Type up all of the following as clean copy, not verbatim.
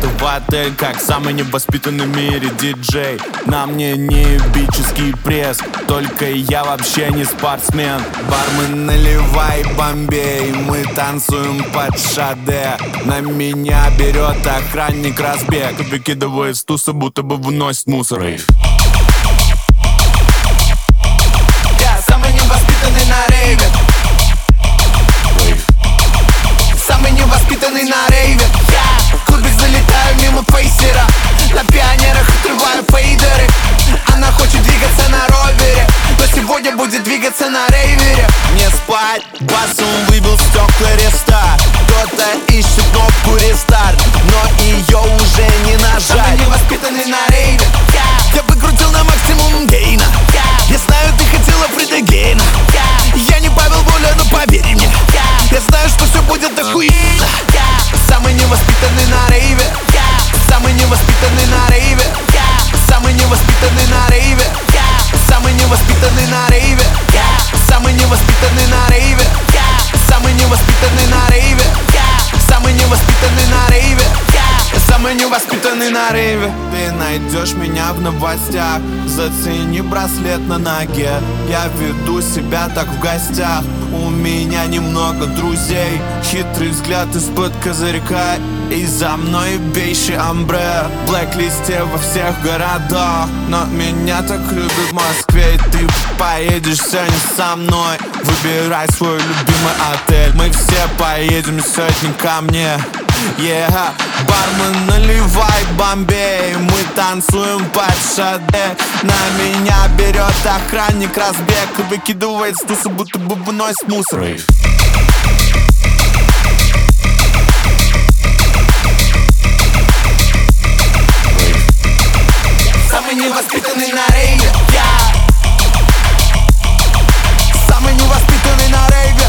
билеты в отель, как самый невоспитанный в мире диджей. На мне не эпический пресс, только я вообще не спортсмен. Бармен, наливай Бомбей, мы танцуем под шаде. На меня берет охранник разбег, выкидывает с туса, будто бы выносит мусор. Я самый невоспитанный на рейве. Самый невоспитанный на рейве. Я в клубе залетаю мимо фейсера, на пионерах отрываю фейдеры. Она хочет двигаться на ровере, но сегодня будет двигаться на рейвере. Не спать, басом выбил стекла рестарт. Кто-то ищет кнопку рестарт, но ее уже не нажать. Самый невоспитанный на рейве. Я выкрутил на максимум гейна. Я знаю, ты хотела Фрида Гейна. Я не Павел Воля, но поверь мне, я знаю, что все будет охуенно. Самый невоспитанный на рейве. Самый невоспитанный на рейве. Самый невоспитанный на рейве. Самый невоспитанный на рейве. Самый невоспитанный на рейве. Самый невоспитанный на рейве. Самый невоспитанный на рейве. Самый невоспитанный на рейве. Ты найдешь меня в новостях. Зацени браслет на ноге. Я веду себя так в гостях. У меня немного друзей. Хитрый взгляд из-под козырька. И за мной бейший амбре. В блэк-листе во всех городах. Но меня так любят в Москве. И ты поедешь сегодня со мной. Выбирай свой любимый отель. Мы все поедем сегодня ко мне. Бармен, наливай Бомбей, мы танцуем под шаде. На меня берет охранник разбег и выкидывает с туса, будто бы выносит мусор. Самый невоспитанный на рейве. Самый невоспитанный на рейве.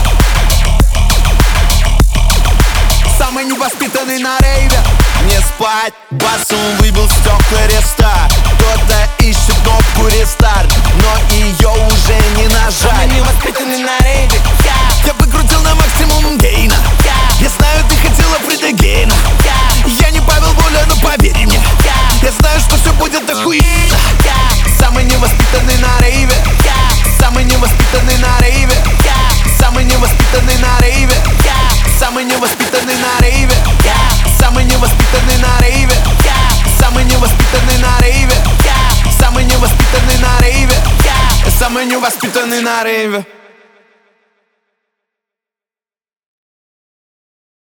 Самый невоспитанный на рейве. Не спать, басом выбил стекла рестарт. Кто-то ищет кнопку рестарт, но ее уже не нажать. Самый невоспитанный на рейве. Я выкрутил на максимум гейна. Я знаю, ты хотела Фрида Гейна. Я не Павел Воля, но поверь мне, я знаю, что все будет охуенно. Самый невоспитанный на рейве. Самый невоспитанный на рейве. Самый невоспитанный на рейве. Самый невоспитанный на рейве. Самый невоспитанный на рейве. Самый невоспитанный на рейве. Самый невоспитанный на рейве. Самый невоспитанный на рейве.